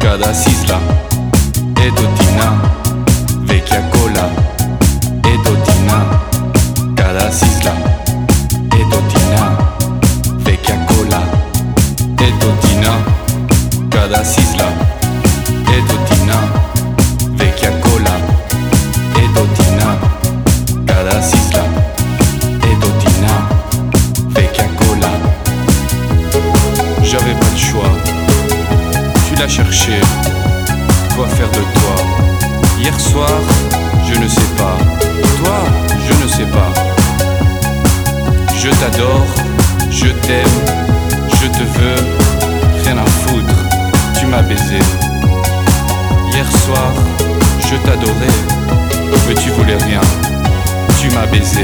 cada sisla è dottina, vecchia cola è dottina, cada sisla è dottina, vecchia cola è dottina, cada sisla è dottina, vecchia cola è dottina, cada sisla è dottina, vecchia cola. J'avais pas le choix, tu l'as cherché, quoi faire de toi? Hier soir, je ne sais pas, toi, je ne sais pas. Je t'adore, je t'aime, je te veux, rien à foutre, tu m'as baisé. Hier soir, je t'adorais, mais tu voulais rien, tu m'as baisé.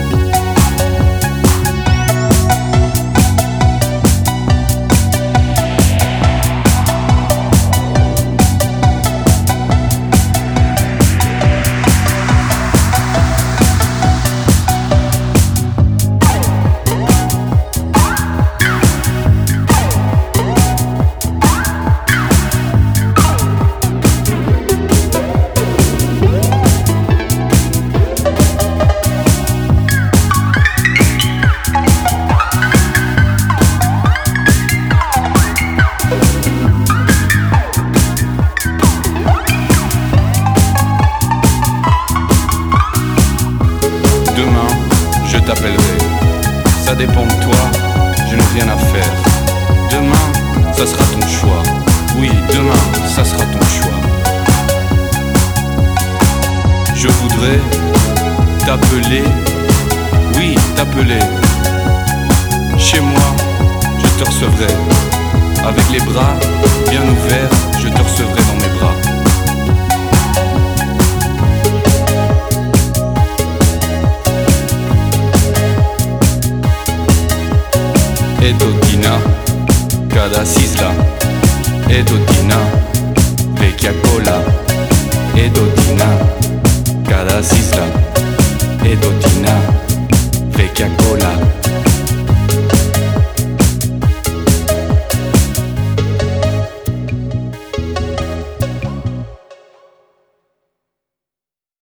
Je t'appellerai, ça dépend de toi, je n'ai rien à faire. Demain, ça sera ton choix. Oui, demain, ça sera ton choix. Je voudrais t'appeler, oui, t'appeler. Chez moi, je te recevrai. Avec les bras bien ouverts, je te recevrai dans mes bras. È dottina, cada sisla, è dottina, vecchia cola, è dottina, cada sisla, è dottina, vecchia cola.